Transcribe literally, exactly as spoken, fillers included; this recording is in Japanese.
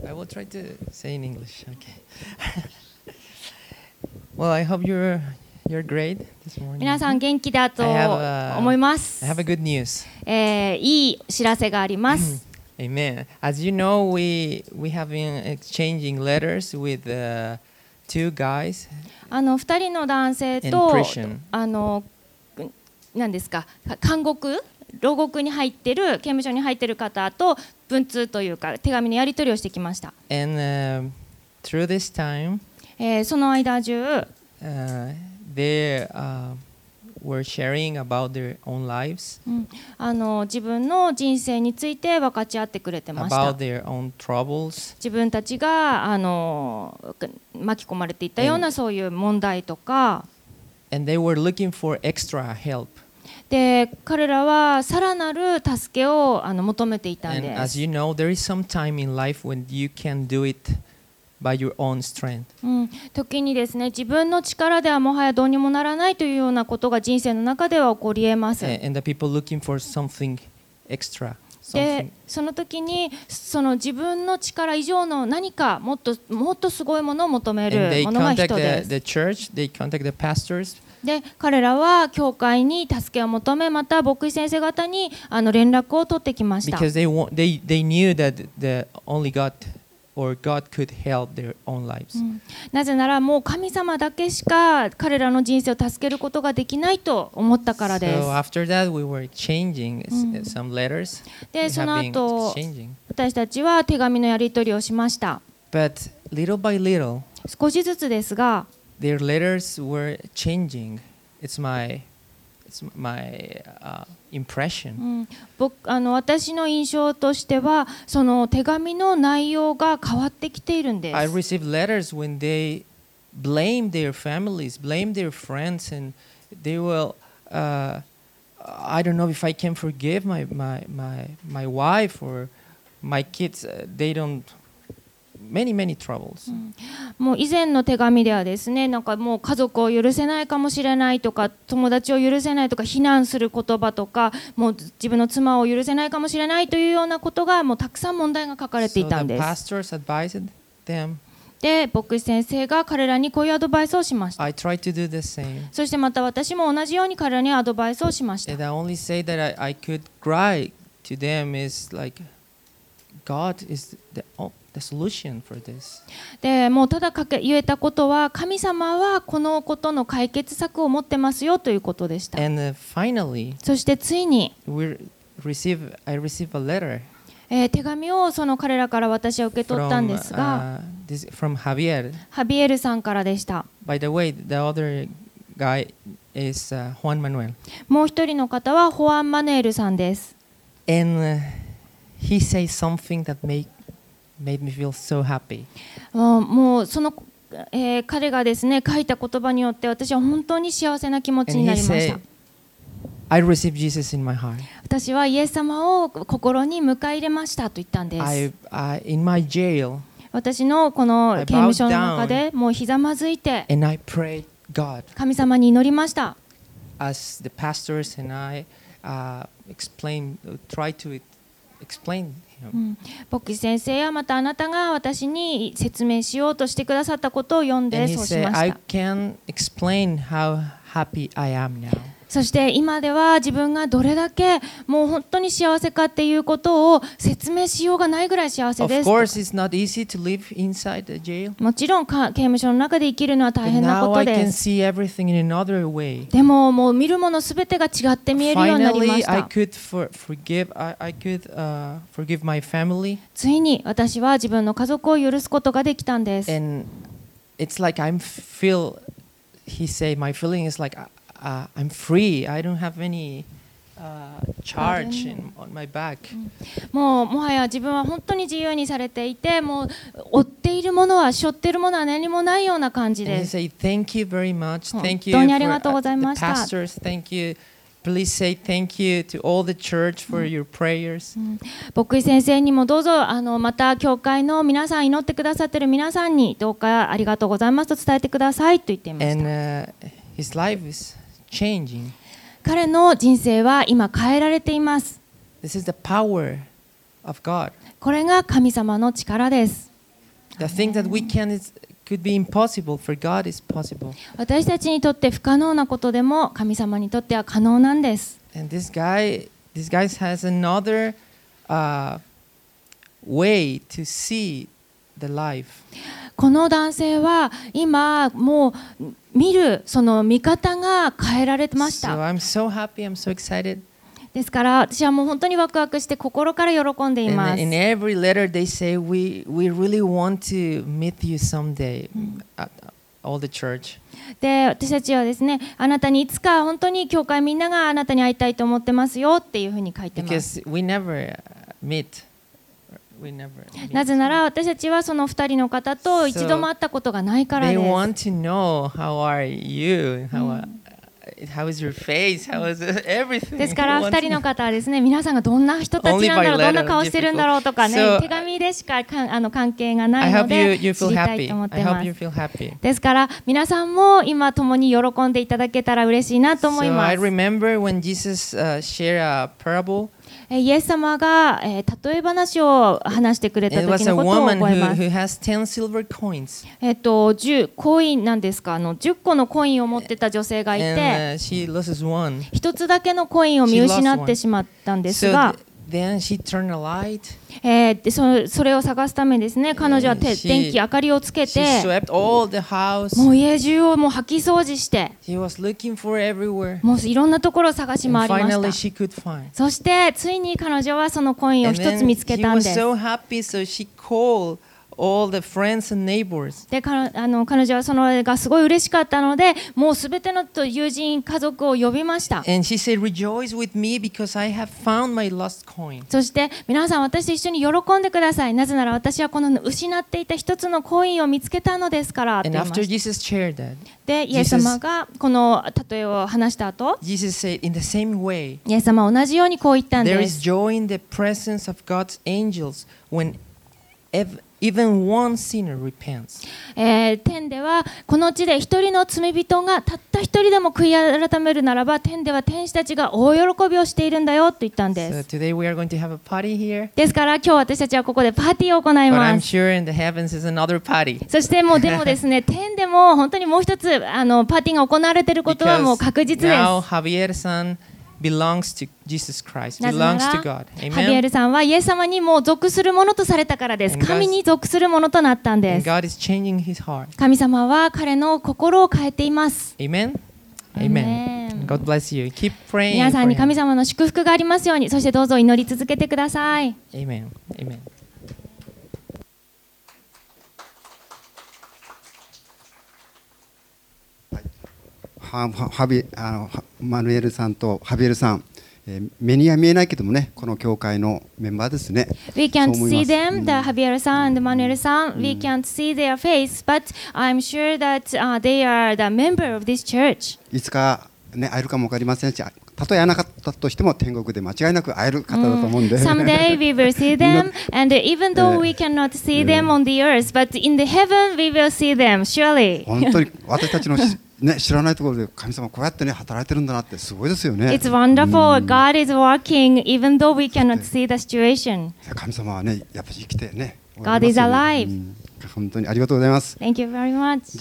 I will try to say in English. Okay. Well, I hope you're you're great this morning. 皆さん元気だと I have, uh, 思います。 I have a good news. えーいい知らせがあります。 Amen. As you know, we we have been exchanging letters with uh, two guys あの二人の男性 in と prison. あの何ですか、監獄牢獄に入ってる刑務所に入ってる方と文通というか手紙のやり取りをしてきました。 And um, through this time, えーその間中、 uh, they uh, were sharing about their own lives, うん、あの自分の人生について分かち合ってくれてました。 about their own troubles, 自分たちがあの巻き込まれていったようなそういう問題とか and they were looking for extra help. で、彼らはさらなる助けをあの求めていたん And で as す。 you know, there is some time in life when you can do it by your own strength. うん、時にですね、自分の力ではもはやどうにもならないというようなことが人生の中では起こり得ます。 And, and the people looking for something extra. で Something. その時にその自分の力以上の何かもっともっとすごいものを求め And る they ものが contact 人で the, す。 the church, they contact the pastors, で彼らは教会に助けを求め、また牧師先生方にあの連絡を取ってきました。 because they, want, they, they knew that the only God or God could help their own lives. うん、なぜならもう神様だけしか彼らの人生を助けることができないと思ったからです。 So after that, we were exchanging s- Mm. some letters. で We そ have の been 後 exchanging. 私たちは手紙のやり取りをしました。 But little by little, 少しずつですが their letters were changing. It's my, it's my uh, impression. うん、僕あの私の印象としてはその手紙の内容が変わってきているんで I す。 received letters when they blame their families, blame their friends, and they will. Uh, I don't know if I can forgive my my my my wife or my kids. Uh, they don't. Many many troubles. もう以前の手紙ではですね、なんかもう家族を許せないかもしれないとか、友達を許せないとか、非難する言葉とか、もう自分の妻を許せないかもしれないというようなことがもうたくさん問題が書かれてい So た the んです。 pastors advised them. で、牧師先生が彼らにこういうアドバイスをしました。 I tried to do the same. そしてまた私も同じように彼らにアドバイスをしました。 And I only say that I, I could cry to them is like, God is the oh, the solution for this. でもうただかけ言えたことは、神様はこのことの解決策を持ってますよということでした。 And uh, finally, そしてついに、 we receive I received a letter えー手紙をその彼らから私は受け取ったん from ですが、 uh, this from Javier. ハビエルさんからでした。 By the way, the other guy is uh, Juan Manuel, もう一人の方はホアン・マヌエルさんです。 and uh, he says something that made made me feel so happy. もうもうその、えー彼がですね書いた言葉によって私は本当に幸せな気持ち And にな he りました。 said, "I received Jesus in my heart. 私はイエス様を心に迎え入れましたと言ったんです。 I, I in my jail, 私のこの I 刑務所の中でもうひざまずいて and I prayed God." 神様に祈りました。 As the pastors and I uh, explain, uh, try to explain う him. ん、牧師先生やまたあなたが私に説明しようとしてくださったことを読ん And で he そうし said, ま I した。 can explain how happy I am now. そして今では自分がどれだけもう本当に幸せかっていうことを説明しようがないぐらい幸せ Of です。 course, it's not easy to live inside the jail. もちろんか刑務所の中で生きるのは But 大変なこ now と I で can す。 see everything in another way. でももう見るものすべてが違って見えるようになりま Finally, し I た。 could for, forgive. I, I could uh, forgive my family, ついに私は自分の家族を許すことができたんです。 and it's like I'm feel. He said, my feeling is like uh, I'm free. I don't have any uh, charge in, on my back. もうもはや自分は本当に自由にされていて、もう追っているものは背負っているものは何もないような感じ And he です。 said, "Thank you very much. 本 Thank 当 you にあり for がとうご uh, ざい the ました。 pastors. Thank you. Please say thank you to all the church for your prayers." 牧師先生にもどうぞあのまた教会の皆さん、祈ってくださっている皆さんにどうかありがとうございますと伝えてくださいと言っていまし And た。 uh, his life is changing. 彼の人生は今変えられています。 This is the power of God. これが神様の力です。 The thing that we can is could be impossible for God is possible. 私たちにとって不可能なことでも神様にとっては可能なんです。 And this guy, this guy has another uh, way to see the life. この男性は今もう見るその見方が変えられてまし So た。 I'm so happy, I'm so excited. ですから私はもう本当にワクワクして心から喜んでいま And す。 in every letter they say, we, we really want to meet you someday at all the church. で私たちはですね、あなたにいつか本当に教会みんながあなたに会いたいと思ってますよっていうふうに書いてます。 Because we never meet. We never meet. なぜなら私たちはその二人の方と一度も会ったことがないから They です。 want to know how are you, how, how is your face, how is everything. ですから They want 二 to 人の方はですね、皆さんがどんな人たちなんだろう、 Only by どんな letter, 顔してるんだろうとかね、 So- 手紙でしかかんあの関係がな I いの hope you, で you 知 feel りたい happy. と思っ I てま hope you す。 feel happy. ですから皆さんも今共に喜んでいただけたら嬉しいなと思い So ま I す。 remember when Jesus uh, shared a parable. えイエス様が、えー例え話を話してくれた It 時 was a のことを woman 覚え who, ます。 who has ten silver coins. えっとじゅうコインなんですか、あのじゅっこのコインを持ってた女性がい And て、 uh, she loses one. 一つだけのコインを見失ってしまったんです So が th-、then she turned a light. えーでそそれを探すためですね、彼女はて She- 電気明かりをつけ She て、 swept all the house. もう家中をもう掃き掃除して、 She was looking for everywhere. もういろんなところを探し And 回りま finally した。 she could find. そしてついに彼女はそのコインを And 一つ then 見つけ she たん was です。 so happy, so she called all the friends and neighbors. でかあの彼女はそのがすごい嬉しかったので、もうすべての友人家族を呼びました。 And she said, "Rejoice with me because I have found my lost coin." そして皆さん私と一緒に喜んでください。なぜなら私はこの失っていた一つのコインを見つけたのですからって言 And いま after した。 Jesus shared that, でイエス様がこの例えを話した後、 Jesus said, "In the same way, イエス様は同じようにこう言ったん there で is す。 joy in the presence of God's angels when ev- even one sinner repents." えー天ではこの地で一人の罪人がたった一人でも悔い改めるならば、天では天使たちが大喜びをしているんだよと言ったん So です。 today we are going to have a party here, ですから今日私たちはここでパーティーを行い but ま I'm す。 sure in the heavens is another party そしてもうでもですね、天でも本当にもう一つあのパーティーが行われていることはもう because 確実です。 now Javier-san belongs to Jesus Christ, なぜな belongs ら to God. ハビエ Amen. ルさんはイエス様にもう属するものとされたからです。 And God's- 神に属するものとなったんで And す。 God is changing his heart. 神様は彼の心を変えています。 Amen. Amen. Amen. God bless you. Keep praying 皆さ for んに神 him. 様の祝福がありますように、そしてどうぞ祈り続けてください。 Amen. Amen. ハハビあのハマヌエルさんとハビエルさん、えー目には見えないけどもね、この教会のメンバーですね。 We can't そう思い see ます them, the Javier さん and the Manuel さん. We can't see their face, but I'm sure that、uh, they are the member of this church. いつか、ね、会えるかも分かりませんし、たとえ会えなかったとしても天国で間違いなく会える方だと思うんで、 Someday we will see them, and even though we cannot see them on the earth, but in the heaven we will see them, surely. 本当に私たちのし、ね、知らないところで神様こうやってね働いてるんだなってすごいですよね。 It's wonderful. God is working even though we cannot see the situation. 神様はねやっぱり生きてね。 God is alive. うん本当にありがとうございます。 Thank you very much.